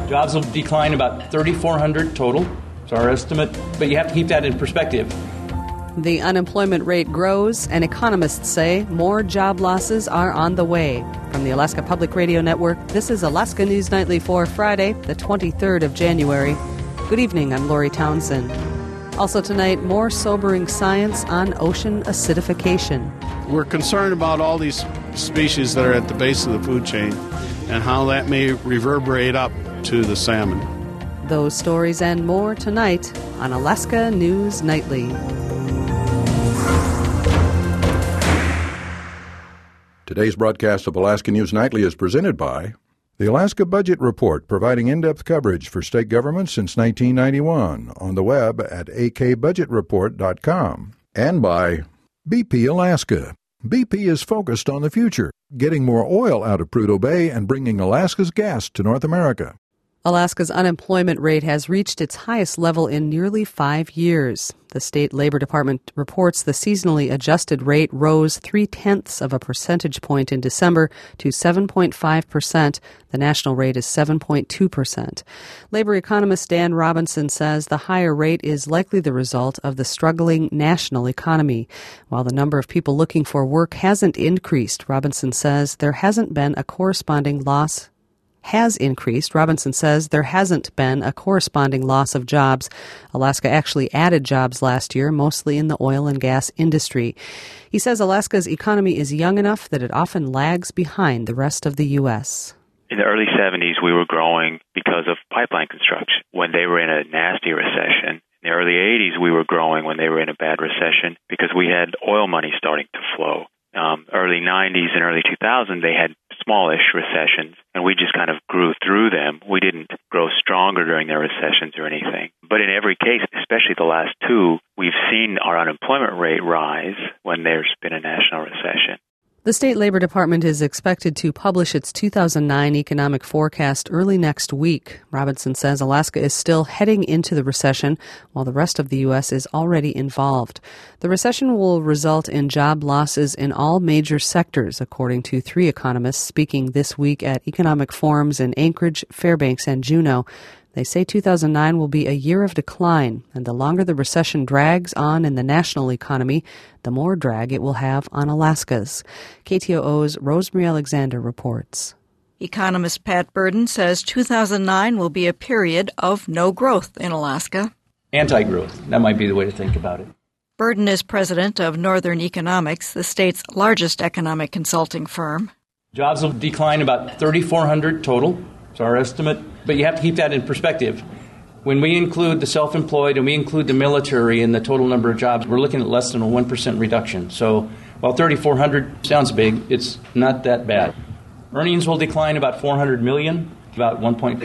Jobs will decline about 3,400 total. It's our estimate, but you have to keep that in perspective. The unemployment rate grows, and economists say more job losses are on the way. From the Alaska Public Radio Network, this is Alaska News Nightly for Friday, the 23rd of January. Good evening, I'm Lori Townsend. Also tonight, more sobering science on ocean acidification. We're concerned about all these species that are at the base of the food chain and how that may reverberate up to the salmon. Those stories and more tonight on Alaska News Nightly. Today's broadcast of Alaska News Nightly is presented by the Alaska Budget Report, providing in-depth coverage for state governments since 1991, on the web at akbudgetreport.com, and by BP Alaska. BP is focused on the future, getting more oil out of Prudhoe Bay and bringing Alaska's gas to North America. Alaska's unemployment rate has reached its highest level in nearly 5 years. The state labor department reports the seasonally adjusted rate rose 0.3 of a percentage point in December to 7.5%. The national rate is 7.2%. Labor economist Dan Robinson says the higher rate is likely the result of the struggling national economy. While the number of people looking for work hasn't increased, Robinson says there hasn't been a corresponding loss Robinson says there hasn't been a corresponding loss of jobs. Alaska actually added jobs last year, mostly in the oil and gas industry. He says Alaska's economy is young enough that it often lags behind the rest of the U.S. In the early 70s, we were growing because of pipeline construction. When they were in a nasty recession, in the early 80s, we were growing when they were in a bad recession because we had oil money starting to flow. Early 90s and early 2000s, they had smallish recessions, and we just kind of grew through them. We didn't grow stronger during their recessions or anything. But in every case, especially the last two, we've seen our unemployment rate rise when there's been a national recession. The State Labor Department is expected to publish its 2009 economic forecast early next week. Robinson says Alaska is still heading into the recession, while the rest of the U.S. is already involved. The recession will result in job losses in all major sectors, according to 3 economists speaking this week at economic forums in Anchorage, Fairbanks, and Juneau. They say 2009 will be a year of decline, and the longer the recession drags on in the national economy, the more drag it will have on Alaska's. KTOO's Rosemary Alexander reports. Economist Pat Burden says 2009 will be a period of no growth in Alaska. Anti-growth, that might be the way to think about it. Burden is president of Northern Economics, the state's largest economic consulting firm. Jobs will decline about 3,400 total. It's our estimate, but you have to keep that in perspective. When we include the self-employed and we include the military in the total number of jobs, we're looking at less than a 1% reduction. So while 3,400 sounds big, it's not that bad. Earnings will decline about $400 million, about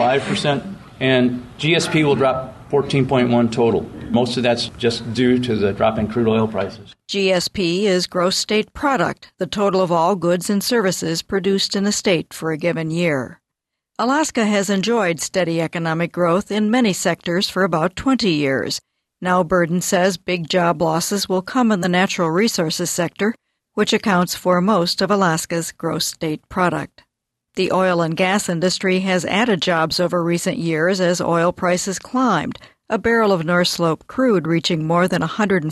1.5%, and GSP will drop 14.1 total. Most of that's just due to the drop in crude oil prices. GSP is gross state product, the total of all goods and services produced in a state for a given year. Alaska has enjoyed steady economic growth in many sectors for about 20 years. Now Burden says big job losses will come in the natural resources sector, which accounts for most of Alaska's gross state product. The oil and gas industry has added jobs over recent years as oil prices climbed, a barrel of North Slope crude reaching more than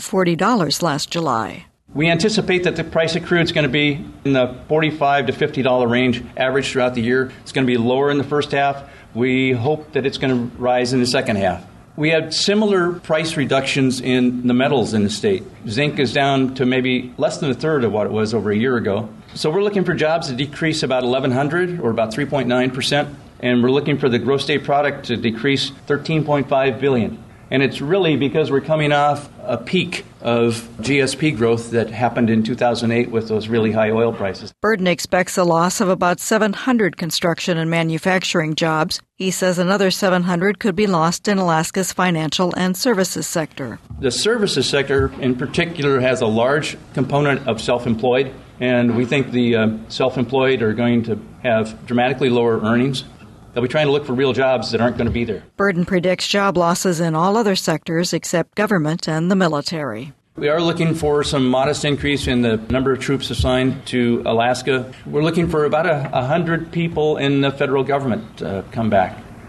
$140 last July. We anticipate that the price of crude is going to be in the $45 to $50 range average throughout the year. It's going to be lower in the first half. We hope that it's going to rise in the second half. We have similar price reductions in the metals in the state. Zinc is down to maybe less than a third of what it was over a year ago. So we're looking for jobs to decrease about 1,100 or about 3.9%. And we're looking for the gross state product to decrease $13.5 billion. And it's really because we're coming off a peak of GSP growth that happened in 2008 with those really high oil prices. Burden expects a loss of about 700 construction and manufacturing jobs. He says another 700 could be lost in Alaska's financial and services sector. The services sector in particular has a large component of self-employed, and we think the self-employed are going to have dramatically lower earnings. They'll be trying to look for real jobs that aren't going to be there. Burden predicts job losses in all other sectors except government and the military. We are looking for some modest increase in the number of troops assigned to Alaska. We're looking for about 100 people in the federal government to come back.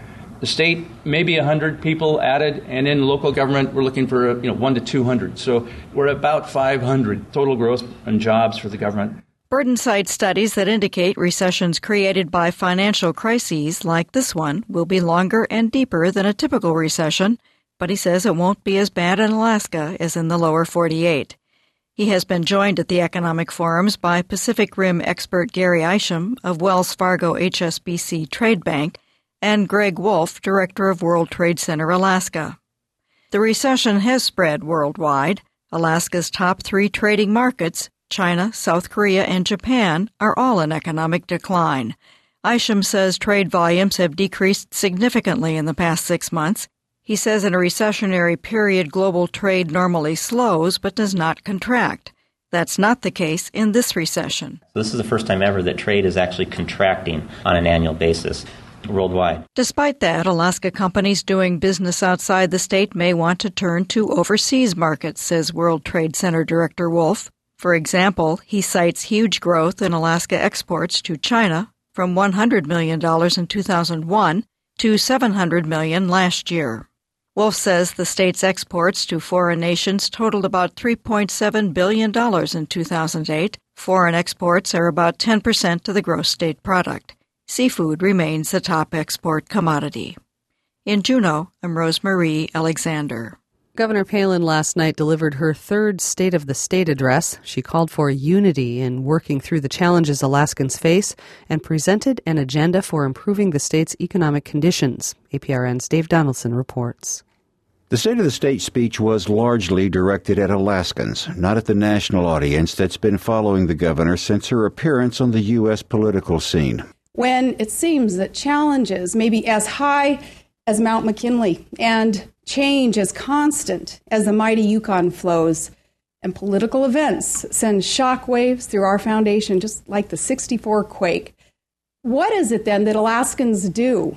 The state, maybe 100 people added, and in local government, we're looking for 1 to 200. So we're about 500 total growth and jobs for the government. Burden cites studies that indicate recessions created by financial crises like this one will be longer and deeper than a typical recession, but he says it won't be as bad in Alaska as in the lower 48. He has been joined at the economic forums by Pacific Rim expert Gary Isham of Wells Fargo HSBC Trade Bank and Greg Wolf, director of World Trade Center Alaska. The recession has spread worldwide. Alaska's top 3 trading markets, China, South Korea, and Japan, are all in economic decline. Isham says trade volumes have decreased significantly in the past 6 months. He says in a recessionary period, global trade normally slows but does not contract. That's not the case in this recession. This is the first time ever that trade is actually contracting on an annual basis worldwide. Despite that, Alaska companies doing business outside the state may want to turn to overseas markets, says World Trade Center Director Wolf. For example, he cites huge growth in Alaska exports to China from $100 million in 2001 to $700 million last year. Wolf says the state's exports to foreign nations totaled about $3.7 billion in 2008. Foreign exports are about 10% of the gross state product. Seafood remains the top export commodity. In Juneau, I'm Rosemarie Alexander. Governor Palin last night delivered her third State of the State address. She called for unity in working through the challenges Alaskans face and presented an agenda for improving the state's economic conditions. APRN's Dave Donaldson reports. The State of the State speech was largely directed at Alaskans, not at the national audience that's been following the governor since her appearance on the U.S. political scene. When it seems that challenges may be as high as Mount McKinley and change as constant as the mighty Yukon flows, and political events send shockwaves through our foundation, just like the '64 quake. What is it then that Alaskans do?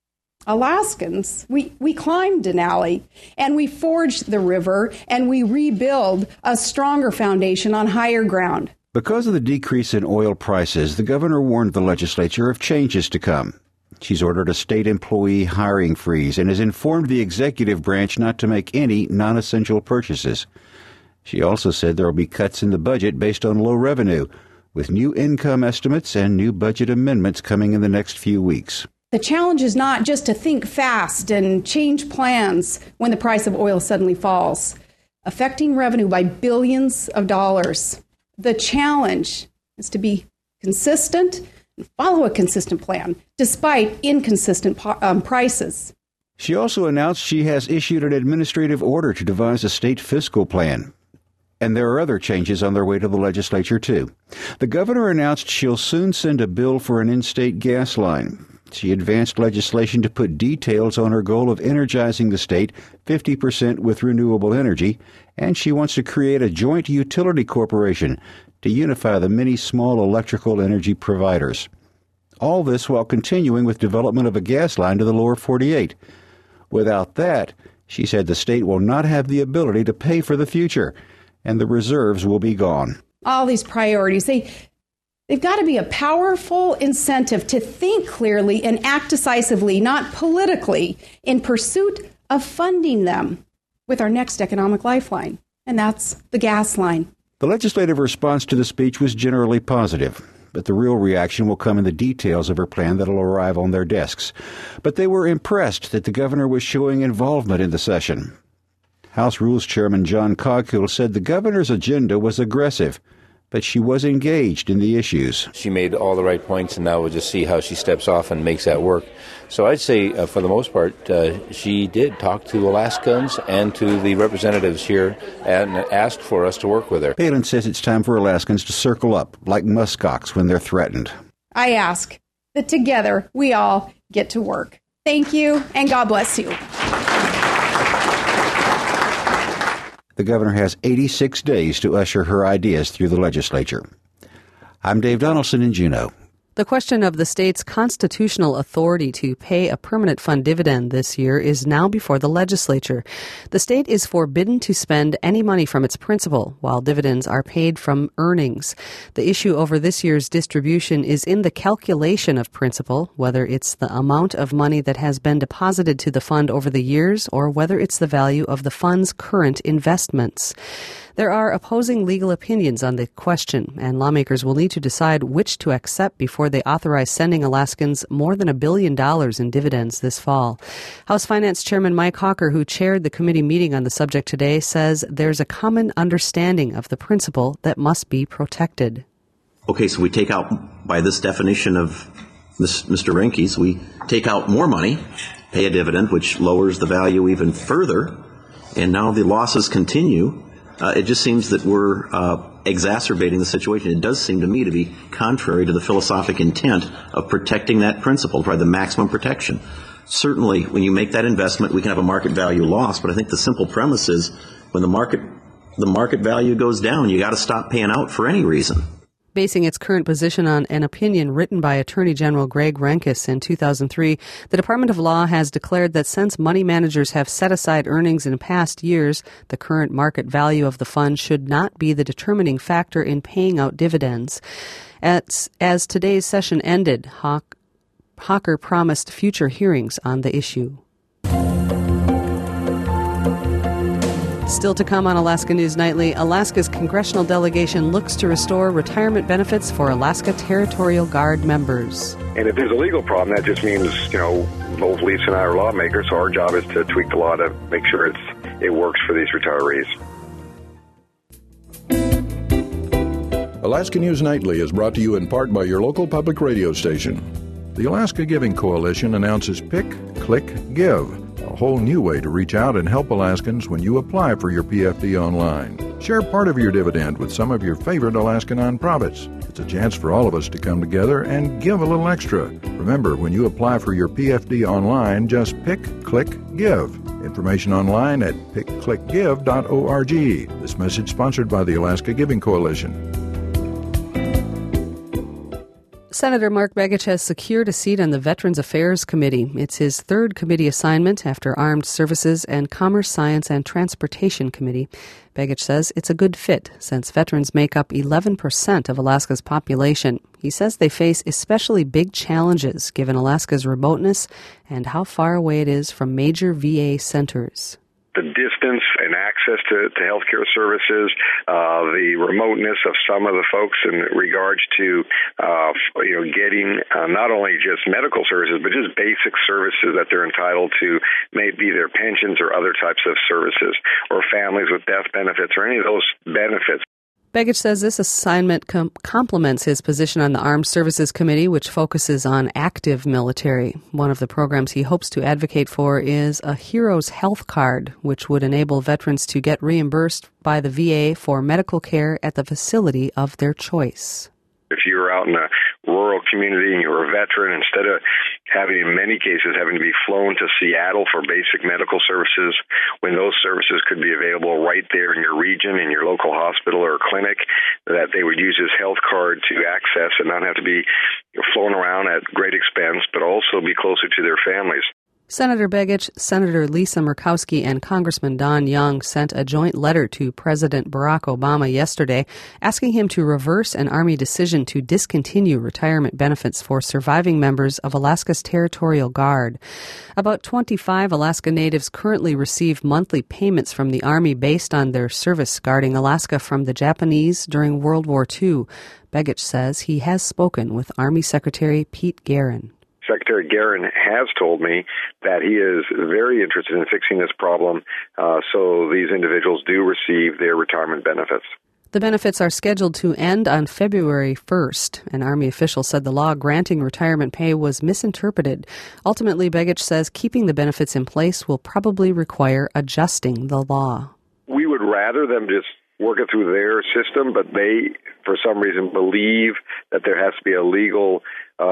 Alaskans, we climb Denali, and we forge the river, and we rebuild a stronger foundation on higher ground. Because of the decrease in oil prices, the governor warned the legislature of changes to come. She's ordered a state employee hiring freeze and has informed the executive branch not to make any non-essential purchases. She also said there will be cuts in the budget based on low revenue, with new income estimates and new budget amendments coming in the next few weeks. The challenge is not just to think fast and change plans when the price of oil suddenly falls, affecting revenue by billions of dollars. The challenge is to be consistent and follow a consistent plan, despite inconsistent prices. She also announced she has issued an administrative order to devise a state fiscal plan. And there are other changes on their way to the legislature, too. The governor announced she'll soon send a bill for an in-state gas line. She advanced legislation to put details on her goal of energizing the state 50% with renewable energy, and she wants to create a joint utility corporation to unify the many small electrical energy providers. All this while continuing with development of a gas line to the lower 48. Without that, she said the state will not have the ability to pay for the future, and the reserves will be gone. All these priorities, they've got to be a powerful incentive to think clearly and act decisively, not politically, in pursuit of funding them with our next economic lifeline, and that's the gas line. The legislative response to the speech was generally positive, but the real reaction will come in the details of her plan that will arrive on their desks. But they were impressed that the governor was showing involvement in the session. House Rules Chairman John Coghill said the governor's agenda was aggressive, but she was engaged in the issues. She made all the right points, and now we'll just see how she steps off and makes that work. So I'd say, for the most part, she did talk to Alaskans and to the representatives here and asked for us to work with her. Palin says it's time for Alaskans to circle up, like muskox when they're threatened. I ask that together we all get to work. Thank you, and God bless you. The governor has 86 days to usher her ideas through the legislature. I'm Dave Donaldson in Juneau. The question of the state's constitutional authority to pay a permanent fund dividend this year is now before the legislature. The state is forbidden to spend any money from its principal, while dividends are paid from earnings. The issue over this year's distribution is in the calculation of principal, whether it's the amount of money that has been deposited to the fund over the years or whether it's the value of the fund's current investments. There are opposing legal opinions on the question, and lawmakers will need to decide which to accept before they authorize sending Alaskans more than $1 billion in dividends this fall. House Finance Chairman Mike Hawker, who chaired the committee meeting on the subject today, says there's a common understanding of the principle that must be protected. Okay, so we take out, by this definition of Mr. Reinke's, we take out more money, pay a dividend, which lowers the value even further, and now the losses continue. It just seems that we're exacerbating the situation. It does seem to me to be contrary to the philosophic intent of protecting that principle, probably the maximum protection. Certainly, when you make that investment, we can have a market value loss, but I think the simple premise is when the market value goes down, you got to stop paying out for any reason. Basing its current position on an opinion written by Attorney General Greg Rehnquist in 2003, the Department of Law has declared that since money managers have set aside earnings in past years, the current market value of the fund should not be the determining factor in paying out dividends. As today's session ended, Hawker promised future hearings on the issue. Still to come on Alaska News Nightly, Alaska's congressional delegation looks to restore retirement benefits for Alaska Territorial Guard members. And if there's a legal problem, that just means, both Lisa and I are lawmakers, so our job is to tweak the law to make sure it works for these retirees. Alaska News Nightly is brought to you in part by your local public radio station. The Alaska Giving Coalition announces Pick, Click, Give, a whole new way to reach out and help Alaskans when you apply for your PFD online. Share part of your dividend with some of your favorite Alaska nonprofits. It's a chance for all of us to come together and give a little extra. Remember, when you apply for your PFD online, just pick, click, give. Information online at pickclickgive.org. This message sponsored by the Alaska Giving Coalition. Senator Mark Begich has secured a seat on the Veterans Affairs Committee. It's his third committee assignment after Armed Services and Commerce, Science, and Transportation Committee. Begich says it's a good fit since veterans make up 11% of Alaska's population. He says they face especially big challenges given Alaska's remoteness and how far away it is from major VA centers. The distance and access to healthcare services, the remoteness of some of the folks in regards to, getting not only just medical services, but just basic services that they're entitled to, maybe their pensions or other types of services, or families with death benefits or any of those benefits. Begich says this assignment complements his position on the Armed Services Committee, which focuses on active military. One of the programs he hopes to advocate for is a Heroes Health Card, which would enable veterans to get reimbursed by the VA for medical care at the facility of their choice. If you're out in a rural community and you're a veteran, instead of in many cases, having to be flown to Seattle for basic medical services, when those services could be available right there in your region, in your local hospital or clinic, that they would use this health card to access and not have to be flown around at great expense, but also be closer to their families. Senator Begich, Senator Lisa Murkowski, and Congressman Don Young sent a joint letter to President Barack Obama yesterday asking him to reverse an Army decision to discontinue retirement benefits for surviving members of Alaska's Territorial Guard. About 25 Alaska Natives currently receive monthly payments from the Army based on their service guarding Alaska from the Japanese during World War II. Begich says he has spoken with Army Secretary Pete Guerin. Secretary Guerin has told me that he is very interested in fixing this problem so these individuals do receive their retirement benefits. The benefits are scheduled to end on February 1st. An Army official said the law granting retirement pay was misinterpreted. Ultimately, Begich says keeping the benefits in place will probably require adjusting the law. We would rather them just work it through their system, but they, for some reason, believe that there has to be a legal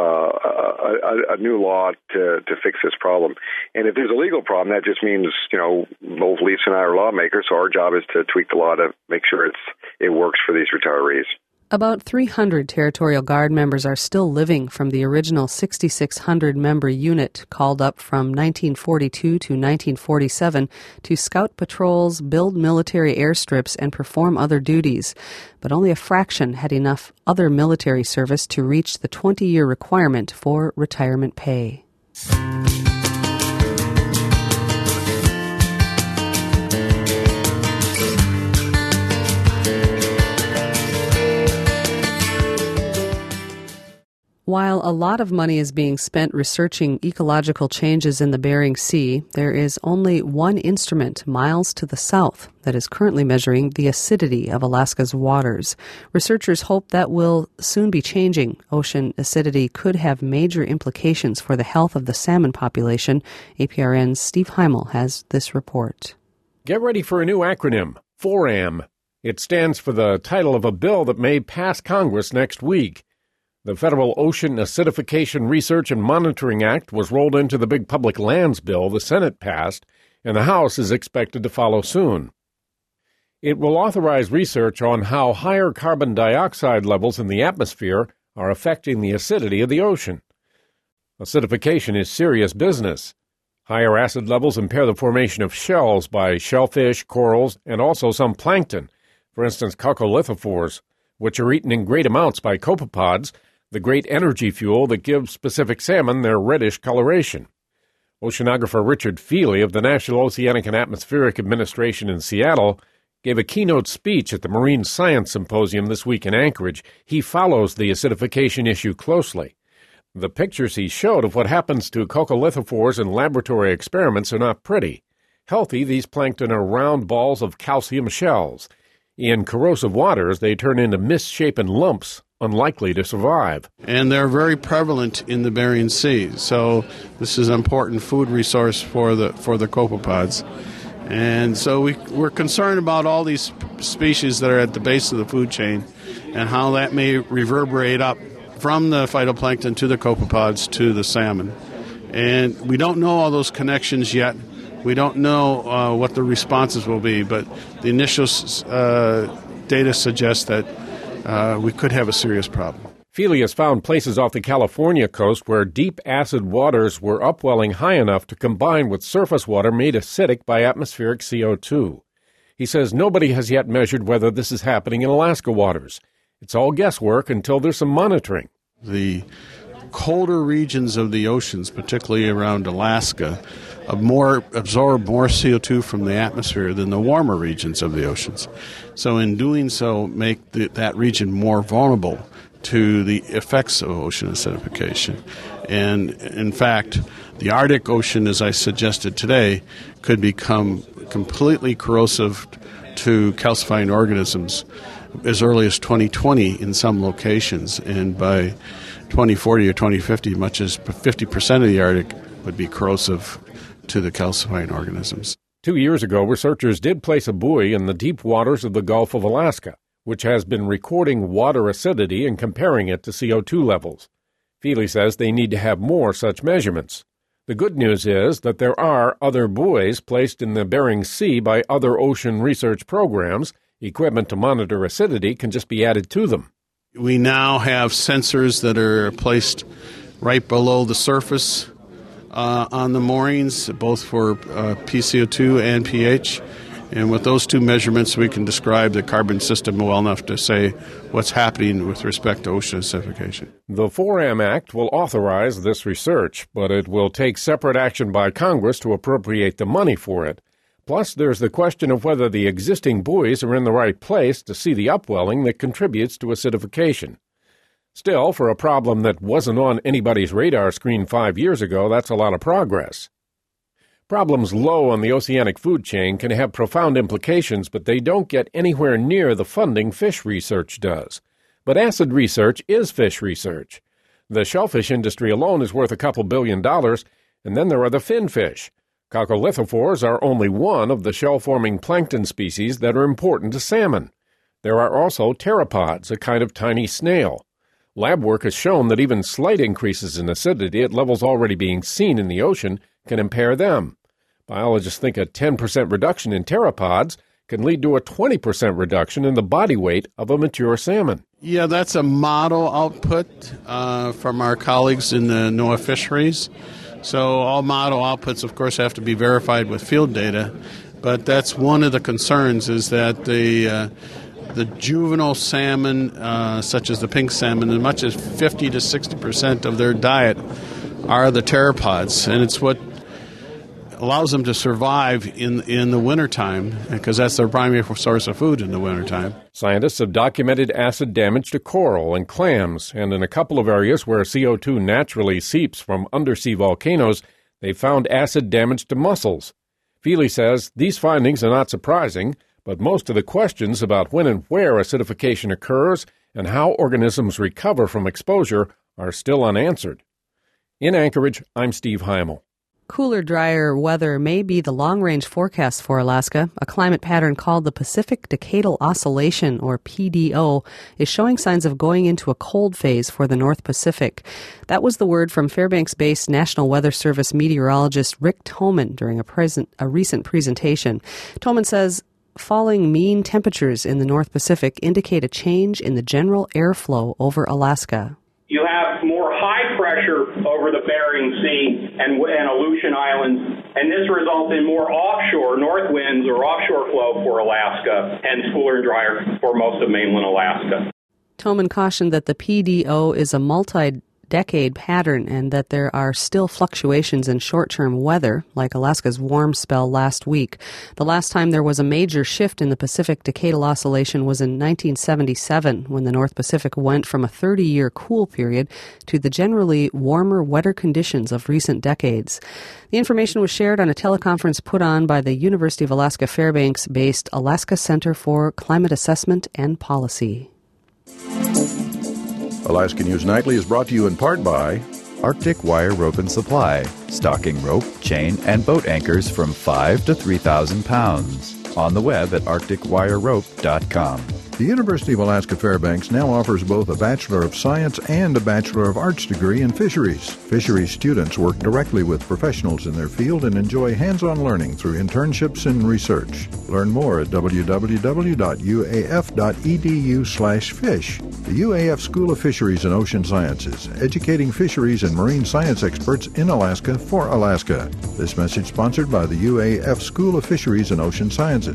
a new law to fix this problem. And if there's a legal problem, that just means, both Lisa and I are lawmakers, so our job is to tweak the law to make sure it works for these retirees. About 300 Territorial Guard members are still living from the original 6,600-member unit called up from 1942 to 1947 to scout patrols, build military airstrips, and perform other duties. But only a fraction had enough other military service to reach the 20-year requirement for retirement pay. While a lot of money is being spent researching ecological changes in the Bering Sea, there is only one instrument miles to the south that is currently measuring the acidity of Alaska's waters. Researchers hope that will soon be changing. Ocean acidity could have major implications for the health of the salmon population. APRN's Steve Heimel has this report. Get ready for a new acronym, 4AM. It stands for the title of a bill that may pass Congress next week. The Federal Ocean Acidification Research and Monitoring Act was rolled into the big public lands bill the Senate passed, and the House is expected to follow soon. It will authorize research on how higher carbon dioxide levels in the atmosphere are affecting the acidity of the ocean. Acidification is serious business. Higher acid levels impair the formation of shells by shellfish, corals, and also some plankton, for instance coccolithophores, which are eaten in great amounts by copepods, the great energy fuel that gives Pacific salmon their reddish coloration. Oceanographer Richard Feely of the National Oceanic and Atmospheric Administration in Seattle gave a keynote speech at the Marine Science Symposium this week in Anchorage. He follows the acidification issue closely. The pictures he showed of what happens to coccolithophores in laboratory experiments are not pretty. Healthy, these plankton are round balls of calcium shells. In corrosive waters, they turn into misshapen lumps, unlikely to survive. And they're very prevalent in the Bering Sea, so this is an important food resource for the copepods. And so we're concerned about all these species that are at the base of the food chain and how that may reverberate up from the phytoplankton to the copepods to the salmon. And we don't know all those connections yet. We don't know what the responses will be, but the initial data suggests that we could have a serious problem. Feely has found places off the California coast where deep acid waters were upwelling high enough to combine with surface water made acidic by atmospheric CO2. He says nobody has yet measured whether this is happening in Alaska waters. It's all guesswork until there's some monitoring. The colder regions of the oceans, particularly around Alaska, absorb more CO2 from the atmosphere than the warmer regions of the oceans. So in doing so, make that region more vulnerable to the effects of ocean acidification. And in fact, the Arctic Ocean, as I suggested today, could become completely corrosive to calcifying organisms as early as 2020 in some locations. And by 2040 or 2050, much as 50% of the Arctic would be corrosive to the calcifying organisms. 2 years ago, researchers did place a buoy in the deep waters of the Gulf of Alaska, which has been recording water acidity and comparing it to CO2 levels. Feely says they need to have more such measurements. The good news is that there are other buoys placed in the Bering Sea by other ocean research programs. Equipment to monitor acidity can just be added to them. We now have sensors that are placed right below the surface on the moorings, both for PCO2 and pH. And with those two measurements, we can describe the carbon system well enough to say what's happening with respect to ocean acidification. The 4AM Act will authorize this research, but it will take separate action by Congress to appropriate the money for it. Plus, there's the question of whether the existing buoys are in the right place to see the upwelling that contributes to acidification. Still, for a problem that wasn't on anybody's radar screen 5 years ago, that's a lot of progress. Problems low on the oceanic food chain can have profound implications, but they don't get anywhere near the funding fish research does. But acid research is fish research. The shellfish industry alone is worth a couple $2 billion, and then there are the finfish. Coccolithophores are only one of the shell-forming plankton species that are important to salmon. There are also pteropods, a kind of tiny snail. Lab work has shown that even slight increases in acidity at levels already being seen in the ocean can impair them. Biologists think a 10% reduction in pteropods can lead to a 20% reduction in the body weight of a mature salmon. Yeah, that's a model output from our colleagues in the NOAA fisheries. So all model outputs, of course, have to be verified with field data. But that's one of the concerns, is that the juvenile salmon, such as the pink salmon, as much as 50 to 60% of their diet are the pteropods, and it's what allows them to survive in the wintertime, because that's their primary source of food in the wintertime. Scientists have documented acid damage to coral and clams, and in a couple of areas where CO2 naturally seeps from undersea volcanoes, they found acid damage to mussels. Feely says these findings are not surprising, but most of the questions about when and where acidification occurs and how organisms recover from exposure are still unanswered. In Anchorage, I'm Steve Heimel. Cooler, drier weather may be the long-range forecast for Alaska. A climate pattern called the Pacific Decadal Oscillation, or PDO, is showing signs of going into a cold phase for the North Pacific. That was the word from Fairbanks-based National Weather Service meteorologist Rick Thoman during a recent presentation. Thoman says falling mean temperatures in the North Pacific indicate a change in the general airflow over Alaska. You have more high pressure over the Bering Sea and Aleutian Islands, and this results in more offshore north winds or offshore flow for Alaska, and cooler and drier for most of mainland Alaska. Thoman cautioned that the PDO is a multi-decade pattern and that there are still fluctuations in short-term weather, like Alaska's warm spell last week. The last time there was a major shift in the Pacific Decadal Oscillation was in 1977, when the North Pacific went from a 30-year cool period to the generally warmer, wetter conditions of recent decades. The information was shared on a teleconference put on by the University of Alaska Fairbanks-based Alaska Center for Climate Assessment and Policy. Alaska News Nightly is brought to you in part by Arctic Wire Rope and Supply, stocking rope, chain, and boat anchors from 5 to 3,000 pounds. On the web at arcticwirerope.com. The University of Alaska Fairbanks now offers both a Bachelor of Science and a Bachelor of Arts degree in fisheries. Fisheries students work directly with professionals in their field and enjoy hands-on learning through internships and research. Learn more at www.uaf.edu/fish. The UAF School of Fisheries and Ocean Sciences, educating fisheries and marine science experts in Alaska for Alaska. This message sponsored by the UAF School of Fisheries and Ocean Sciences.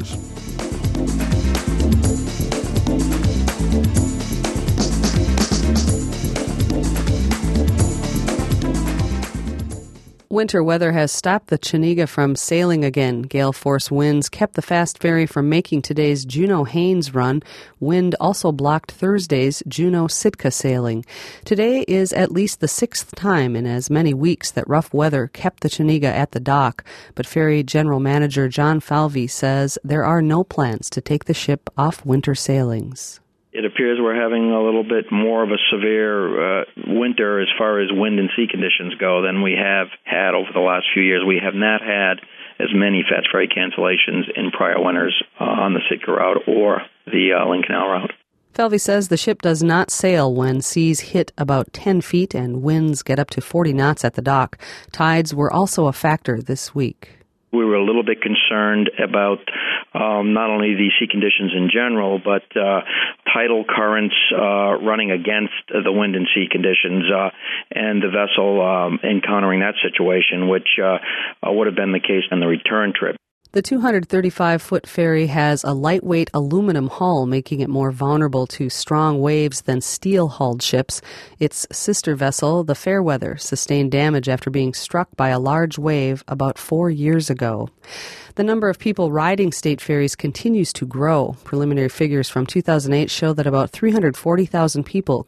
Winter weather has stopped the Chuniga from sailing again. Gale force winds kept the fast ferry from making today's Juneau Haynes run. Wind also blocked Thursday's Juneau Sitka sailing. Today is at least the sixth time in as many weeks that rough weather kept the Chuniga at the dock. But ferry general manager John Falvey says there are no plans to take the ship off winter sailings. It appears we're having a little bit more of a severe winter as far as wind and sea conditions go than we have had over the last few years. We have not had as many fast ferry cancellations in prior winters on the Sitka route or the Lynn Canal route. Falvey says the ship does not sail when seas hit about 10 feet and winds get up to 40 knots at the dock. Tides were also a factor this week. We were a little bit concerned about not only the sea conditions in general, but tidal currents running against the wind and sea conditions, and the vessel encountering that situation, which would have been the case on the return trip. The 235-foot ferry has a lightweight aluminum hull, making it more vulnerable to strong waves than steel-hulled ships. Its sister vessel, the Fairweather, sustained damage after being struck by a large wave about 4 years ago. The number of people riding state ferries continues to grow. Preliminary figures from 2008 show that about 340,000 people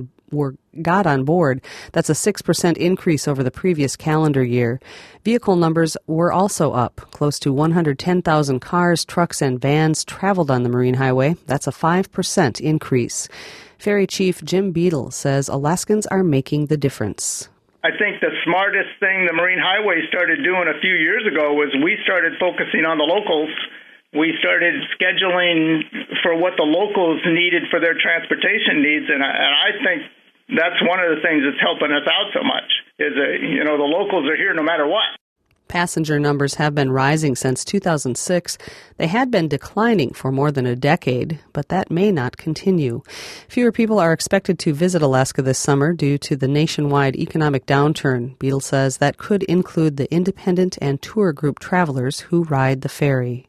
got on board. That's a 6% increase over the previous calendar year. Vehicle numbers were also up. Close to 110,000 cars, trucks, and vans traveled on the Marine Highway. That's a 5% increase. Ferry Chief Jim Beadle says Alaskans are making the difference. I think the smartest thing the Marine Highway started doing a few years ago was we started focusing on the locals. We started scheduling for what the locals needed for their transportation needs, and I think that's one of the things that's helping us out so much, is that, the locals are here no matter what. Passenger numbers have been rising since 2006. They had been declining for more than a decade, but that may not continue. Fewer people are expected to visit Alaska this summer due to the nationwide economic downturn. Beadle says that could include the independent and tour group travelers who ride the ferry.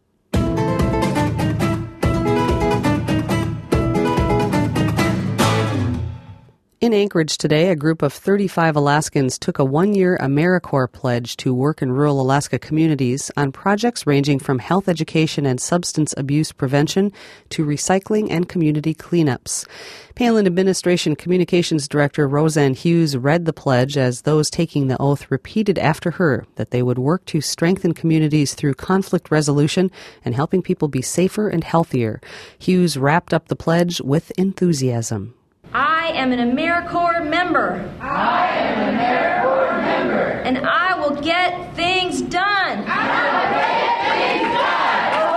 In Anchorage today, a group of 35 Alaskans took a one-year AmeriCorps pledge to work in rural Alaska communities on projects ranging from health education and substance abuse prevention to recycling and community cleanups. Palin Administration Communications Director Roseanne Hughes read the pledge as those taking the oath repeated after her that they would work to strengthen communities through conflict resolution and helping people be safer and healthier. Hughes wrapped up the pledge with enthusiasm. I am an AmeriCorps member. I am an AmeriCorps member. And I will get things done. I will get things done.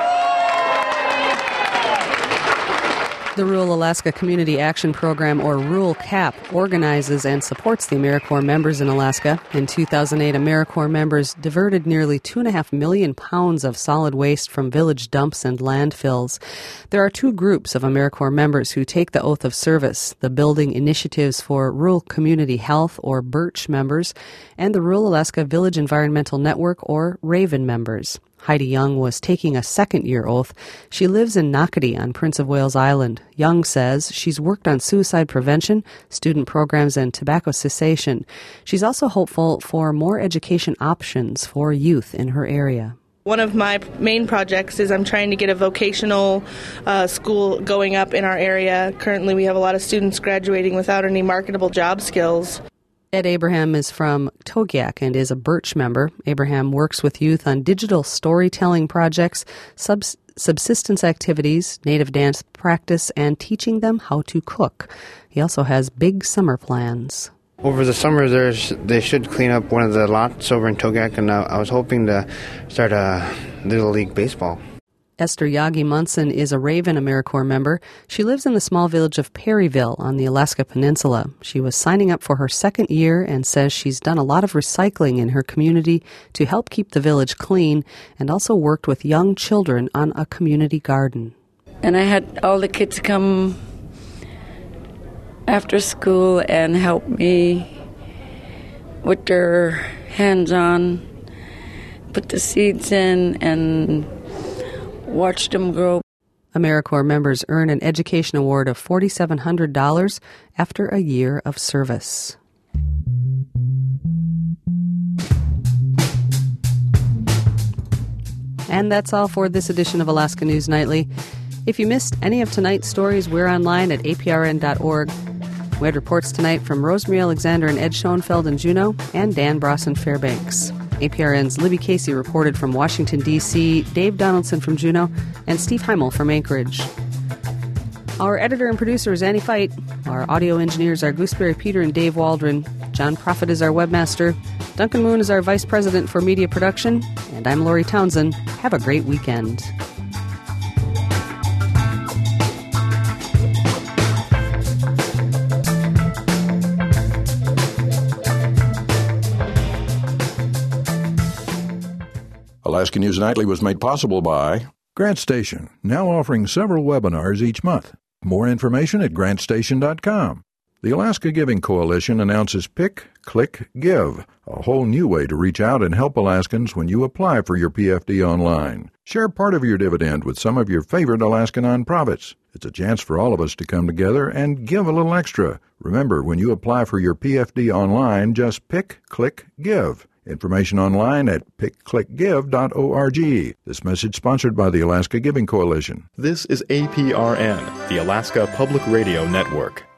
The Rural Alaska Community Action Program, or Rural CAP, organizes and supports the AmeriCorps members in Alaska. In 2008, AmeriCorps members diverted nearly 2.5 million pounds of solid waste from village dumps and landfills. There are two groups of AmeriCorps members who take the oath of service: the Building Initiatives for Rural Community Health, or BIRCH members, and the Rural Alaska Village Environmental Network, or RAVEN members. Heidi Young was taking a second-year oath. She lives in Nocatee on Prince of Wales Island. Young says she's worked on suicide prevention, student programs, and tobacco cessation. She's also hopeful for more education options for youth in her area. One of my main projects is I'm trying to get a vocational school going up in our area. Currently, we have a lot of students graduating without any marketable job skills. Ed Abraham is from Togiak and is a BIRCH member. Abraham works with youth on digital storytelling projects, subsistence activities, native dance practice, and teaching them how to cook. He also has big summer plans. Over the summer, they should clean up one of the lots over in Togiak, and I was hoping to start a Little League baseball. Esther Yagi Munson is a RAVEN AmeriCorps member. She lives in the small village of Perryville on the Alaska Peninsula. She was signing up for her second year and says she's done a lot of recycling in her community to help keep the village clean, and also worked with young children on a community garden. And I had all the kids come after school and help me with their hands-on, put the seeds in and watch them grow. AmeriCorps members earn an education award of $4,700 after a year of service. And that's all for this edition of Alaska News Nightly. If you missed any of tonight's stories, we're online at aprn.org. We had reports tonight from Rosemary Alexander and Ed Schoenfeld in Juneau, and Dan Brosson Fairbanks. APRN's Libby Casey reported from Washington, D.C., Dave Donaldson from Juneau, and Steve Heimel from Anchorage. Our editor and producer is Annie Fite. Our audio engineers are Gooseberry Peter and Dave Waldron. John Prophet is our webmaster. Duncan Moon is our vice president for media production. And I'm Lori Townsend. Have a great weekend. Alaska News Nightly was made possible by Grant Station, now offering several webinars each month. More information at grantstation.com. The Alaska Giving Coalition announces Pick, Click, Give, a whole new way to reach out and help Alaskans when you apply for your PFD online. Share part of your dividend with some of your favorite Alaska nonprofits. It's a chance for all of us to come together and give a little extra. Remember, when you apply for your PFD online, just pick, click, give. Information online at pickclickgive.org. This message sponsored by the Alaska Giving Coalition. This is APRN, the Alaska Public Radio Network.